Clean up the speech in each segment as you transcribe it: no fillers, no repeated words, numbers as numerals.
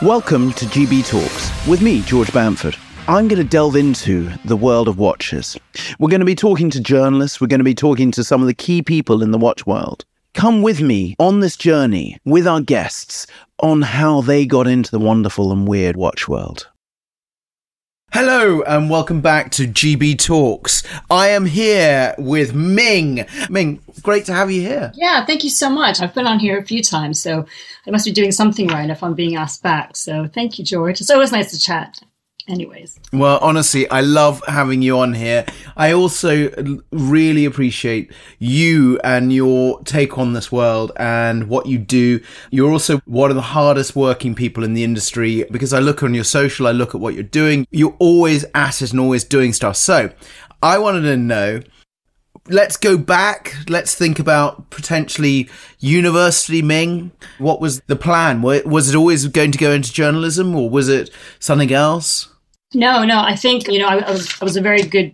Welcome to GB Talks with me, George Bamford. I'm going to delve into the world of watches. We're going to be talking to journalists. We're going to be talking to some of the key people in the watch world. Come with me on this journey with our guests on how they got into the wonderful and weird watch world. Hello and welcome back to GB Talks. I am here with Ming. Ming, great to have you here. Yeah, thank you so much. I've been on here a few times, so I must be doing something right if I'm being asked back. So thank you, George. It's always nice to chat. Anyways. Well, honestly, I love having you on here. I also really appreciate you and your take on this world and what you do. You're also one of the hardest working people in the industry because I look on your social, I look at what you're doing. You're always at it and always doing stuff. So I wanted to know, let's go back. Let's think about potentially university, Ming. What was the plan? Was it always going to go into journalism or was it something else? No, I think, I was a very good,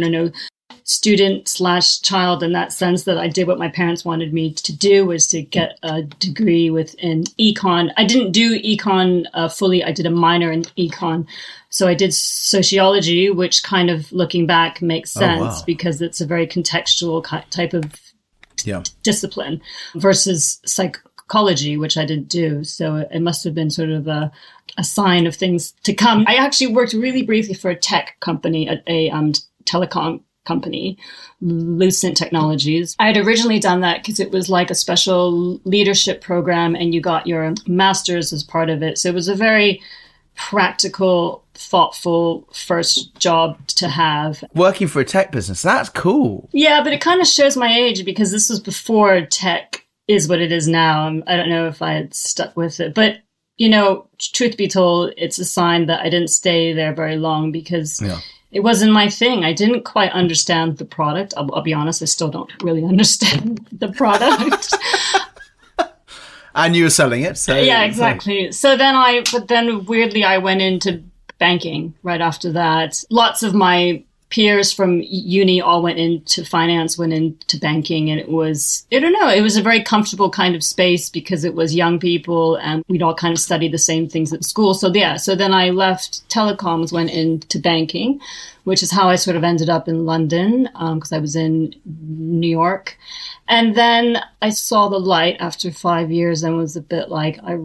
student/child in that sense that I did what my parents wanted me to do, was to get a degree within econ. I didn't do econ fully. I did a minor in econ. So I did sociology, which kind of looking back makes sense because it's a very contextual type of discipline versus psychology, which I didn't do. So it must have been sort of a sign of things to come. I actually worked really briefly for a tech company, a telecom company, Lucent Technologies. I had originally done that because it was like a special leadership program and you got your master's as part of it. So it was a very practical, thoughtful first job to have. Working for a tech business, that's cool. Yeah, but it kind of shows my age because this was before tech is what it is now. I don't know if I had stuck with it, but truth be told, it's a sign that I didn't stay there very long because it wasn't my thing. I didn't quite understand the product. I'll be honest, I still don't really understand the product. And you were selling it. So yeah, exactly. So then weirdly, I went into banking right after that. Lots of my peers from uni all went into finance, went into banking, and it was a very comfortable kind of space because it was young people and we'd all kind of studied the same things at school. So then I left telecoms, went into banking, which is how I sort of ended up in London because I was in New York. And then I saw the light after 5 years and was a bit like, I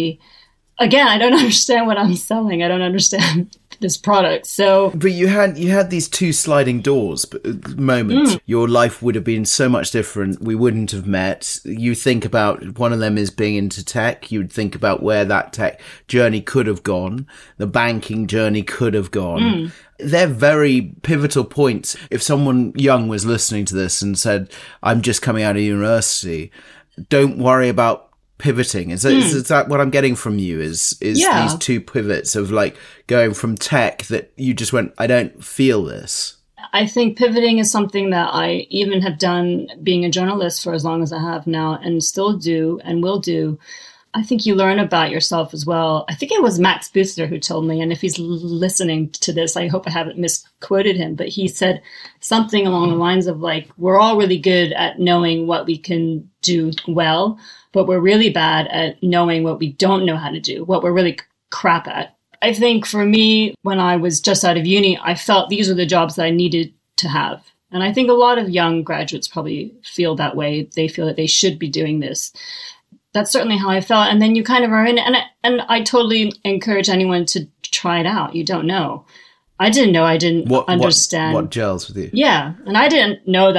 don't understand what I'm selling. I don't understand this product. So, but you had these two sliding doors moments. Your life would have been so much different. We wouldn't have met. You think about one of them is being into tech. You would think about where that tech journey could have gone. The banking journey could have gone. They're very pivotal points. If someone young was listening to this and said, I'm just coming out of university, don't worry about pivoting. Is that what I'm getting from you is these two pivots of like going from tech that you just went, I don't feel this? I think pivoting is something that I even have done being a journalist for as long as I have now and still do and will do. I think you learn about yourself as well. I think it was Max Booster who told me, and if he's listening to this, I hope I haven't misquoted him, but he said something along the lines of like, we're all really good at knowing what we can do well, but we're really bad at knowing what we don't know how to do, what we're really crap at. I think for me, when I was just out of uni, I felt these were the jobs that I needed to have. And I think a lot of young graduates probably feel that way. They feel that they should be doing this. That's certainly how I felt. And then you kind of are in it. And I totally encourage anyone to try it out. You don't know. I didn't know. I didn't understand. What gels with you? Yeah. And I didn't know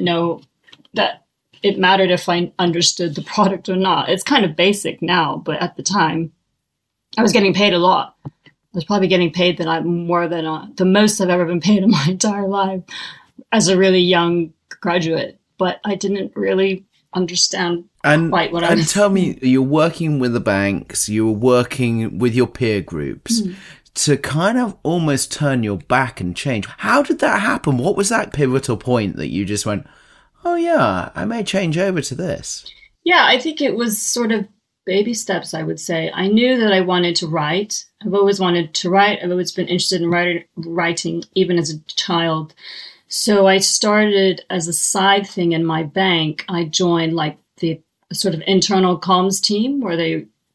that it mattered if I understood the product or not. It's kind of basic now, but at the time, I was getting paid a lot. I was probably getting paid more than the most I've ever been paid in my entire life as a really young graduate. But I didn't really understand quite what I was. And tell me, you're working with the banks, you were working with your peer groups to kind of almost turn your back and change. How did that happen? What was that pivotal point that you just went, oh yeah, I may change over to this? Yeah, I think it was sort of baby steps, I would say. I knew that I wanted to write. I've always wanted to write. I've always been interested in writing, even as a child. So I started as a side thing in my bank. I joined like the sort of internal comms team where they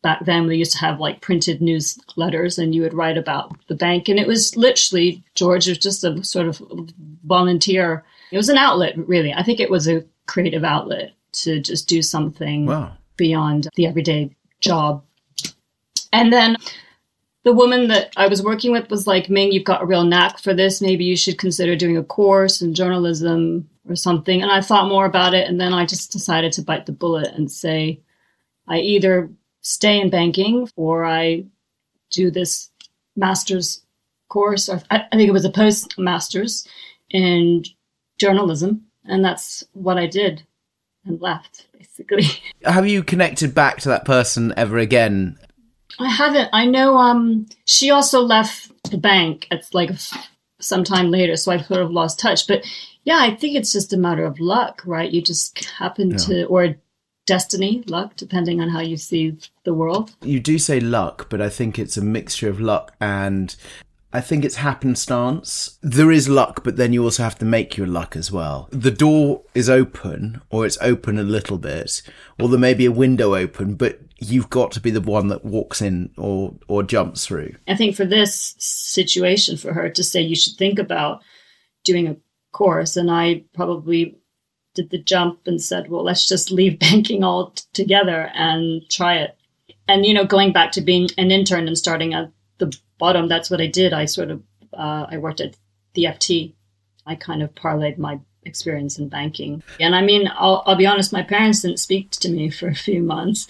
back then we used to have like printed newsletters and you would write about the bank. And it was literally, George was just a sort of volunteer. It was an outlet, really. I think it was a creative outlet to just do something beyond the everyday job. And then the woman that I was working with was like, Ming, you've got a real knack for this. Maybe you should consider doing a course in journalism or something. And I thought more about it. And then I just decided to bite the bullet and say, I either stay in banking or I do this master's course. Or I think it was a post-master's in journalism. And that's what I did and left, basically. Have you connected back to that person ever again? I haven't. I know she also left the bank at like sometime later, so I've sort of lost touch. But yeah, I think it's just a matter of luck, right? You just happen to, or destiny, luck, depending on how you see the world. You do say luck, but I think it's a mixture of luck and I think it's happenstance. There is luck, but then you also have to make your luck as well. The door is open, or it's open a little bit, or there may be a window open, but you've got to be the one that walks in or jumps through. I think for this situation, for her to say you should think about doing a course, and I probably did the jump and said, well, let's just leave banking all together and try it. And, going back to being an intern and starting at the bottom, that's what I did. I sort of, I worked at the FT. I kind of parlayed my experience in banking. And I mean, I'll be honest, my parents didn't speak to me for a few months.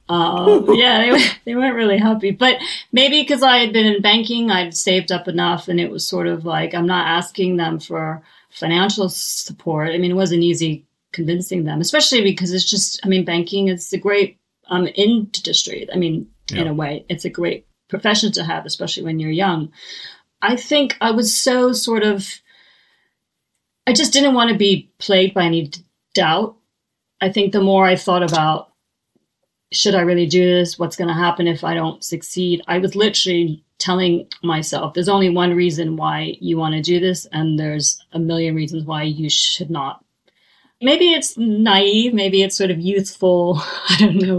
They weren't really happy. But maybe because I had been in banking, I'd saved up enough and it was sort of like, I'm not asking them for financial support. I mean, it wasn't easy convincing them, especially because it's just, I mean, banking is a great industry. I mean, in a way, it's a great profession to have, especially when you're young. I think I was so sort of, I just didn't want to be plagued by any doubt. I think the more I thought about, should I really do this? What's going to happen if I don't succeed? I was literally telling myself, there's only one reason why you want to do this, and there's a million reasons why you should not. Maybe it's naive, maybe it's sort of youthful, I don't know,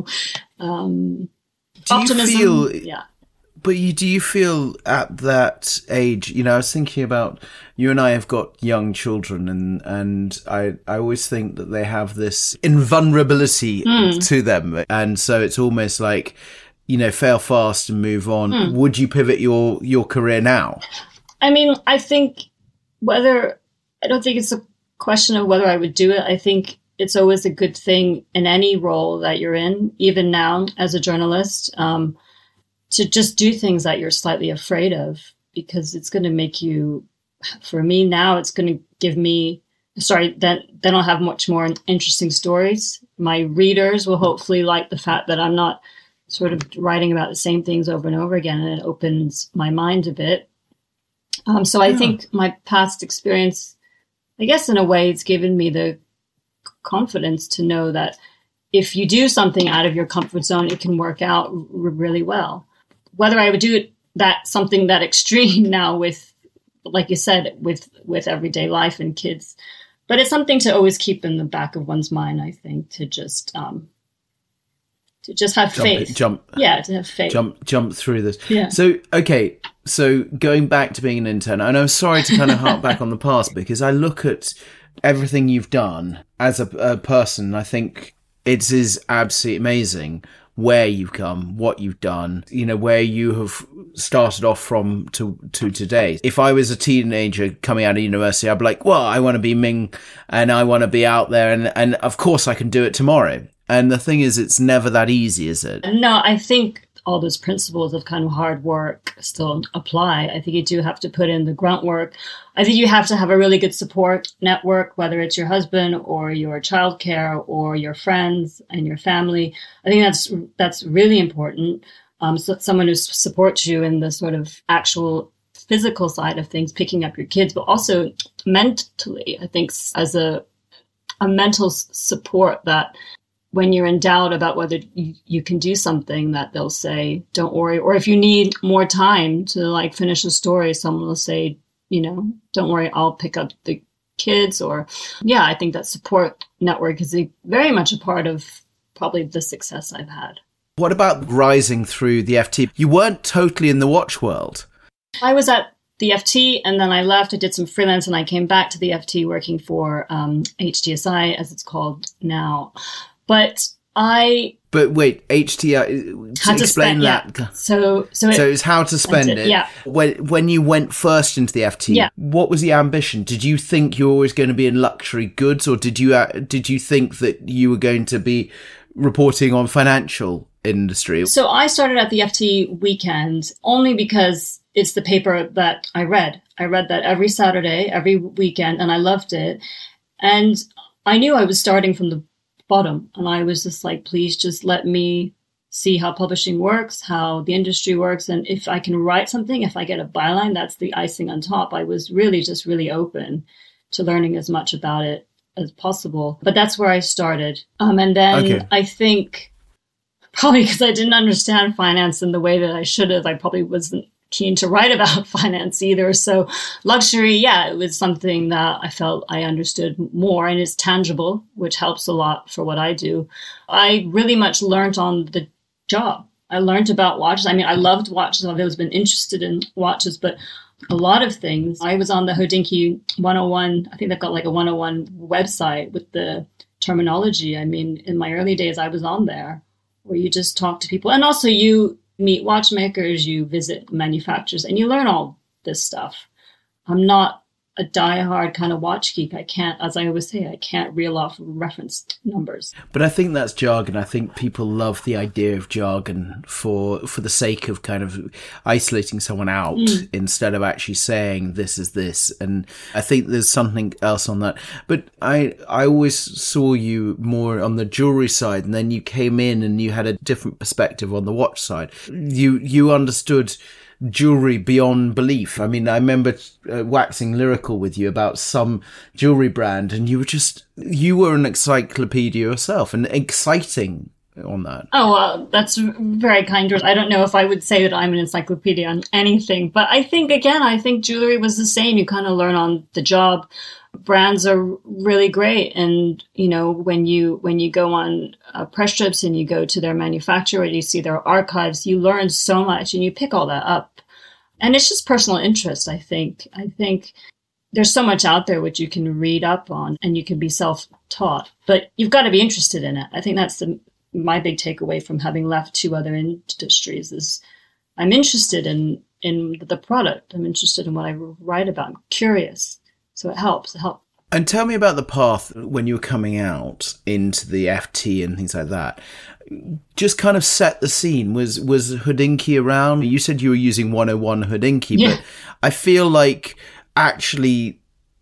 optimism. But do you feel at that age, I was thinking about, you and I have got young children and I always think that they have this invulnerability to them. And so it's almost like, fail fast and move on. Would you pivot your career now? I mean, I don't think it's a question of whether I would do it. I think it's always a good thing in any role that you're in, even now as a journalist, to just do things that you're slightly afraid of, because it's going to make you, for me now, it's going to give me, then I'll have much more interesting stories. My readers will hopefully like the fact that I'm not sort of writing about the same things over and over again, and it opens my mind a bit. So I think my past experience, I guess in a way, it's given me the confidence to know that if you do something out of your comfort zone, it can work out really well. Whether I would do something that extreme now with, like you said, with everyday life and kids, but it's something to always keep in the back of one's mind, I think, to just have faith. To have faith. Jump through this. Yeah. So going back to being an intern, and I'm sorry to kind of harp back on the past, because I look at everything you've done as a person, I think it is absolutely amazing where you've come, what you've done, where you have started off from to today. If I was a teenager coming out of university, I'd be like, well, I want to be Ming and I want to be out there. And of course I can do it tomorrow. And the thing is, it's never that easy, is it? No, I think all those principles of kind of hard work still apply. I think you do have to put in the grunt work. I think you have to have a really good support network, whether it's your husband or your childcare or your friends and your family. I think that's really important. So someone who supports you in the sort of actual physical side of things, picking up your kids, but also mentally, I think as a mental support that when you're in doubt about whether you can do something, that they'll say, don't worry. Or if you need more time to finish a story, someone will say, don't worry, I'll pick up the kids. Or I think that support network is very much a part of probably the success I've had. What about rising through the FT? You weren't totally in the watch world. I was at the FT and then I left. I did some freelance and I came back to the FT working for HTSI, as it's called now. But wait, HTI, how to explain spend, that. Yeah. So it's how to spend it. Yeah. When you went first into the FT, what was the ambition? Did you think you were always going to be in luxury goods, or did you think that you were going to be reporting on financial industry? So I started at the FT Weekend only because it's the paper that I read. I read that every Saturday, every weekend, and I loved it. And I knew I was starting from the bottom. And I was just like, please just let me see how publishing works, how the industry works. And if I can write something, if I get a byline, that's the icing on top. I was really open to learning as much about it as possible. But that's where I started. And then I think probably because I didn't understand finance in the way that I should have, I probably wasn't keen to write about finance either. So luxury, it was something that I felt I understood more and is tangible, which helps a lot for what I do. I really much learned on the job. I learned about watches. I mean, I loved watches. I've always been interested in watches, but a lot of things. I was on the Hodinkee 101. I think they've got like a 101 website with the terminology. I mean, in my early days, I was on there where you just talk to people. And also you meet watchmakers, you visit manufacturers, and you learn all this stuff. I'm not a diehard kind of watch geek. I can't, as I always say, I can't reel off reference numbers. But I think that's jargon. I think people love the idea of jargon for the sake of kind of isolating someone out instead of actually saying this is this. And I think there's something else on that. But I always saw you more on the jewelry side, and then you came in and you had a different perspective on the watch side. You understood jewelry beyond belief. I mean, I remember waxing lyrical with you about some jewelry brand, and you were an encyclopedia yourself, and exciting on that. Oh, well, that's very kind. I don't know if I would say that I'm an encyclopedia on anything, but I think jewelry was the same. You kind of learn on the job. Brands are really great. And, you know, when you go on press trips and you go to their manufacturer and you see their archives, you learn so much and you pick all that up. And it's just personal interest, I think. I think there's so much out there which you can read up on and you can be self-taught, but you've got to be interested in it. I think that's my big takeaway from having left two other industries is I'm interested in the product. I'm interested in what I write about. I'm curious. So it helps. And tell me about the path when you were coming out into the FT and things like that. Just kind of set the scene. Was Hodinkee around? You said you were using 101 Hodinkee, but I feel like actually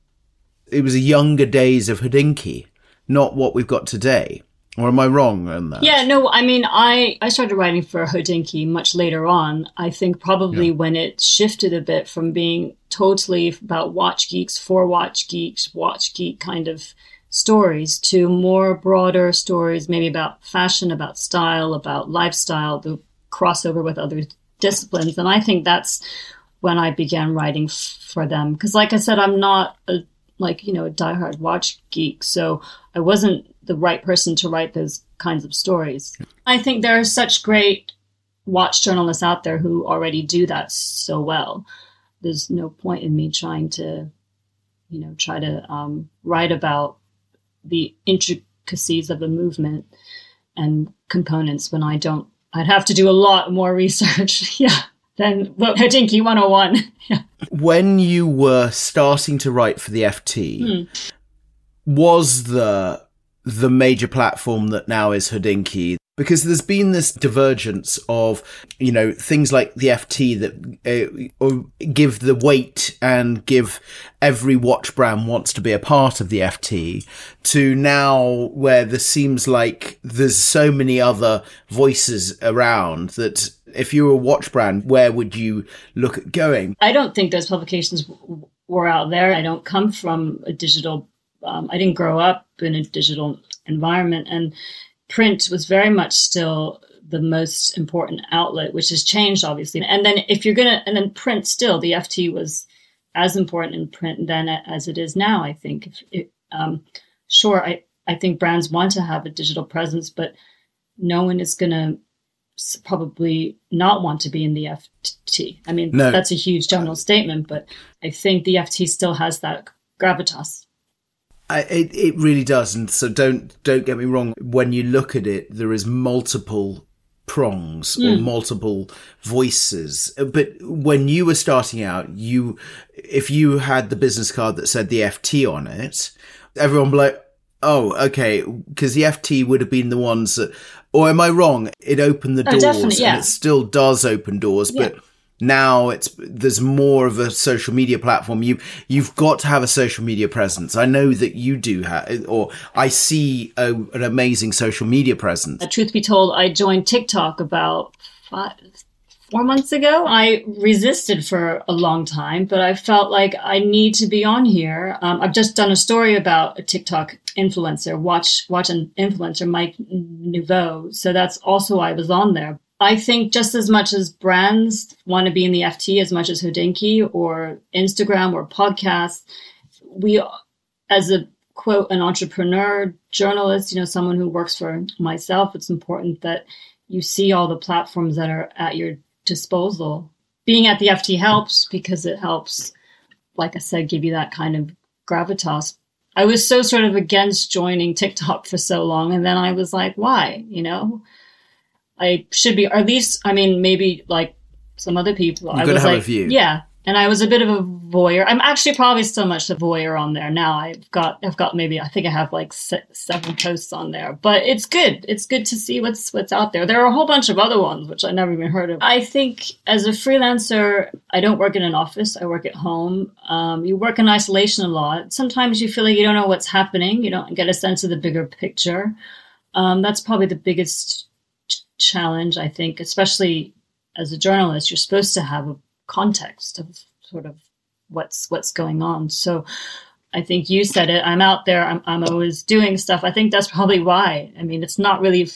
it was the younger days of Hodinkee, not what we've got today. Or am I wrong on that? Yeah, no, I mean, I started writing for Hodinkee much later on. I think probably when it shifted a bit from being totally about watch geeks, for watch geeks, watch geek kind of stories to more broader stories, maybe about fashion, about style, about lifestyle, the crossover with other disciplines. And I think that's when I began writing for them. Because like I said, I'm not a diehard watch geek. So I wasn't the right person to write those kinds of stories. I think there are such great watch journalists out there who already do that so well. There's no point in me trying to, write about the intricacies of the movement and components when I'd have to do a lot more research. Than Hodinkee 101. When you were starting to write for the FT, was the major platform that now is Hodinkee? Because there's been this divergence of, things like the FT that give the weight and give every watch brand wants to be a part of the FT, to now where there seems like there's so many other voices around that if you were a watch brand, where would you look at going? I don't think those publications were out there. I don't come from a digital, I didn't grow up in a digital environment, and print was very much still the most important outlet, which has changed obviously. And then print still, the FT was as important in print then as it is now, I think. I think brands want to have a digital presence, but no one is going to probably not want to be in the FT. I mean, No. That's a huge general statement, but I think the FT still has that gravitas. It really does. And so don't get me wrong. When you look at it, there is multiple prongs or multiple voices. But when you were starting out, if you had the business card that said the FT on it, everyone would be like, oh, okay, because the FT would have been the ones that, or am I wrong? It opened the doors, definitely, yeah. and it still does open doors, but now there's more of a social media platform. You've got to have a social media presence. I know that you do have, or I see an amazing social media presence. Truth be told, I joined TikTok about 4 months ago. I resisted for a long time, but I felt like I need to be on here. I've just done a story about a TikTok influencer, watch an influencer, Mike Nouveau. So that's also why I was on there. I think just as much as brands want to be in the FT, as much as Hodinkee or Instagram or podcasts, we, as a quote, an entrepreneur, journalist, someone who works for myself, it's important that you see all the platforms that are at your disposal. Being at the FT helps because it helps, like I said, give you that kind of gravitas. I was so sort of against joining TikTok for so long. And then I was like, why? I should be, or at least, maybe like some other people. You're going to have a view. Yeah. And I was a bit of a voyeur. I'm actually probably still much a voyeur on there now. I've got maybe, I think I have like 7 posts on there, but it's good. It's good to see what's out there. There are a whole bunch of other ones, which I never even heard of. I think as a freelancer, I don't work in an office. I work at home. You work in isolation a lot. Sometimes you feel like you don't know what's happening. You don't get a sense of the bigger picture. That's probably the biggest challenge, I think, especially as a journalist. You're supposed to have a context of sort of what's going on. So I think you said it. I'm out there. I'm always doing stuff. I think that's probably why. It's not really,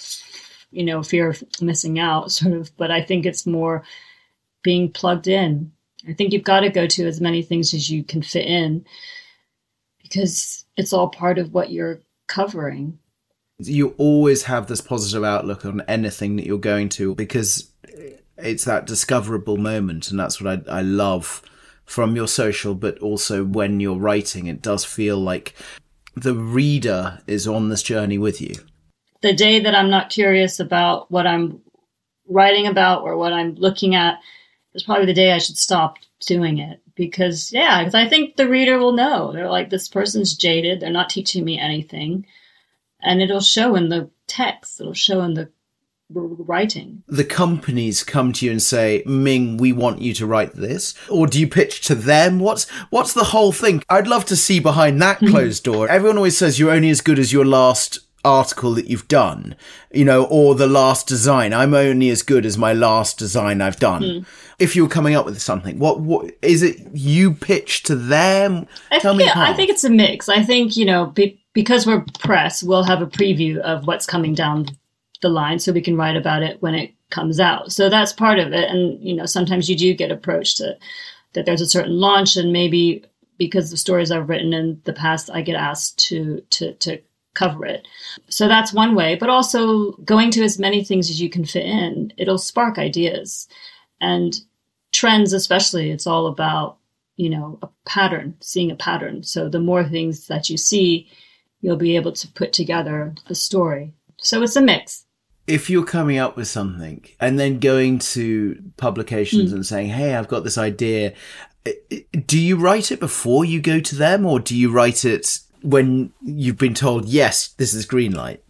fear of missing out, sort of, but I think it's more being plugged in. I think you've got to go to as many things as you can fit in because it's all part of what you're covering. You always have this positive outlook on anything that you're going to because it's that discoverable moment. And that's what I love from your social, but also when you're writing, it does feel like the reader is on this journey with you. The day that I'm not curious about what I'm writing about or what I'm looking at is probably the day I should stop doing it. Because I think the reader will know. They're like, this person's jaded. They're not teaching me anything. And it'll show in the text. It'll show in the writing. The companies come to you and say, Ming, we want you to write this. Or do you pitch to them? What's the whole thing? I'd love to see behind that closed door. Everyone always says you're only as good as your last article that you've done, or the last design. I'm only as good as my last design I've done. If you're coming up with something, what is it you pitch to them? Tell me how. I think it's a mix. I think, because we're press, we'll have a preview of what's coming down the line so we can write about it when it comes out. So that's part of it. And, sometimes you do get approached that there's a certain launch, and maybe because the stories I've written in the past, I get asked to cover it. So that's one way, but also going to as many things as you can fit in. It'll spark ideas and trends, especially. It's all about, a pattern, seeing a pattern. So the more things that you see, you'll be able to put together the story. So it's a mix. If you're coming up with something and then going to publications and saying, hey, I've got this idea, do you write it before you go to them, or do you write it when you've been told, yes, this is green light?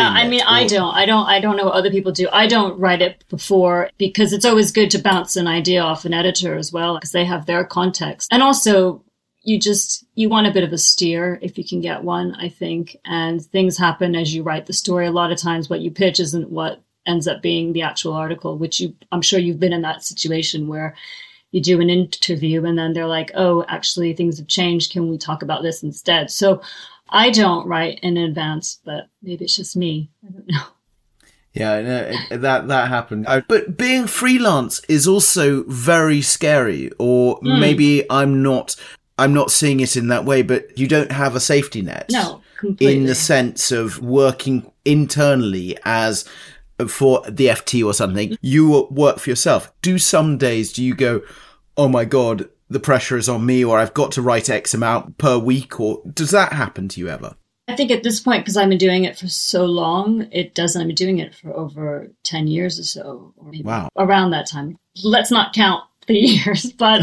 I don't know what other people do. I don't write it before because it's always good to bounce an idea off an editor as well, because they have their context. And also, you want a bit of a steer if you can get one, I think. And things happen as you write the story. A lot of times what you pitch isn't what ends up being the actual article, which I'm sure you've been in that situation where you do an interview and then they're like, oh, actually things have changed. Can we talk about this instead? So I don't write in advance, but maybe it's just me. I don't know. Yeah, no, that happened. But being freelance is also very scary, or maybe I'm not seeing it in that way, but you don't have a safety net. No, completely. In the sense of working internally as for the FT or something, you work for yourself. Do some days, do you go, oh my God, the pressure is on me, or I've got to write X amount per week, or does that happen to you ever? I think at this point, because I've been doing it for so long, it doesn't. I've been doing it for over 10 years or so, or maybe around that time. Let's not count the years, but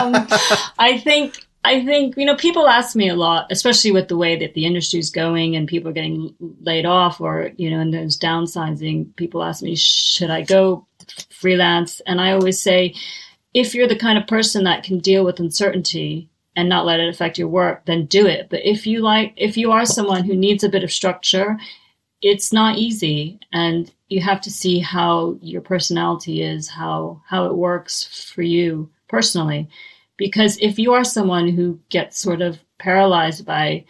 I think, people ask me a lot, especially with the way that the industry is going and people are getting laid off or, and there's downsizing. People ask me, should I go freelance? And I always say, if you're the kind of person that can deal with uncertainty and not let it affect your work, then do it. But if you are someone who needs a bit of structure, it's not easy. And you have to see how your personality is, how it works for you personally. Because if you are someone who gets sort of paralyzed by,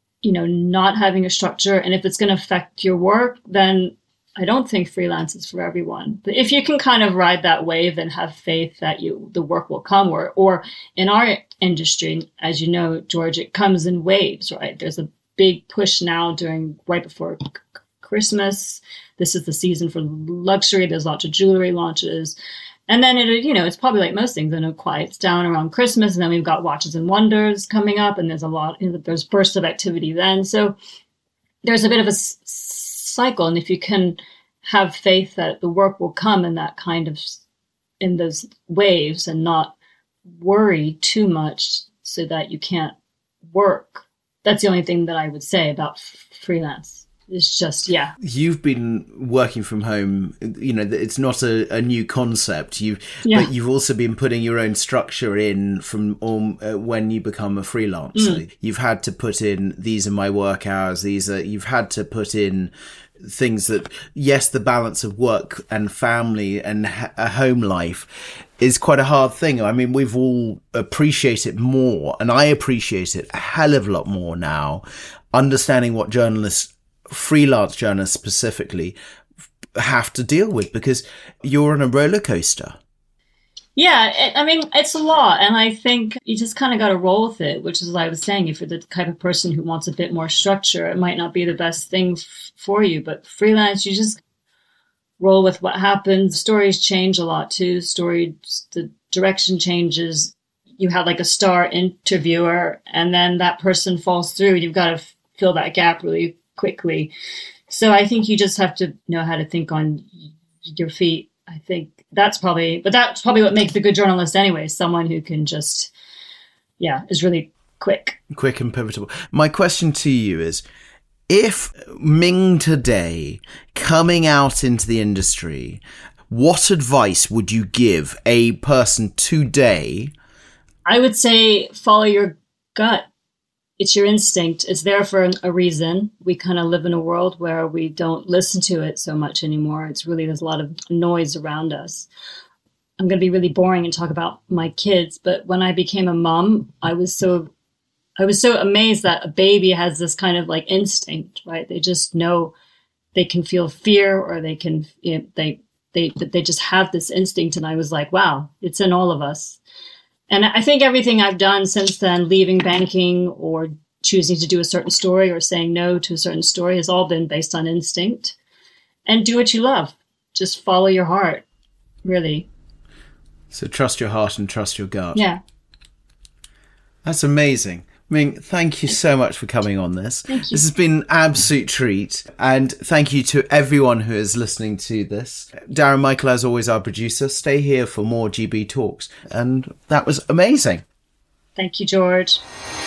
not having a structure, and if it's going to affect your work, then I don't think freelance is for everyone. But if you can kind of ride that wave and have faith that the work will come, or in our industry, as you know, George, it comes in waves, right? There's a big push now right before Christmas. This is the season for luxury. There's lots of jewelry launches. And then it's probably like most things, and it quiets down around Christmas. And then we've got Watches and Wonders coming up, and there's bursts of activity then. So there's a bit of a cycle. And if you can have faith that the work will come in that kind of, in those waves, and not worry too much so that you can't work. That's the only thing that I would say about freelance. It's just, yeah. You've been working from home, it's not a new concept. But you've also been putting your own structure in from when you become a freelancer. You've had to put in, these are my work hours. You've had to put in things that, yes, the balance of work and family and a home life is quite a hard thing. I mean, we've all appreciate it more, and I appreciate it a hell of a lot more now, understanding what freelance journalists specifically have to deal with, because you're on a roller coaster. Yeah, it's a lot. And I think you just kind of got to roll with it, which is what I was saying. If you're the type of person who wants a bit more structure, it might not be the best thing for you. But freelance, you just roll with what happens. Stories change a lot too. The direction changes. You have like a star interviewer, and then that person falls through. You've got to fill that gap really quickly. So I think you just have to know how to think on your feet. I think that's probably what makes a good journalist anyway. Someone who can just, is really quick and pivotal. My question to you is, if Ming today coming out into the industry, what advice would you give a person today? I would say follow your gut. It's your instinct. It's there for a reason. We kind of live in a world where we don't listen to it so much anymore. There's a lot of noise around us. I'm going to be really boring and talk about my kids, but when I became a mom, I was so amazed that a baby has this kind of like instinct, right? They just know they can feel fear, or they can, they just have this instinct. And I was like, wow, it's in all of us. And I think everything I've done since then, leaving banking or choosing to do a certain story or saying no to a certain story, has all been based on instinct. And do what you love. Just follow your heart, really. So trust your heart and trust your gut. Yeah. That's amazing. Ming, thank you so much for coming on this. Thank you. This has been an absolute treat. And thank you to everyone who is listening to this. Darren Michael, as always, our producer. Stay here for more GB Talks. And that was amazing. Thank you, George.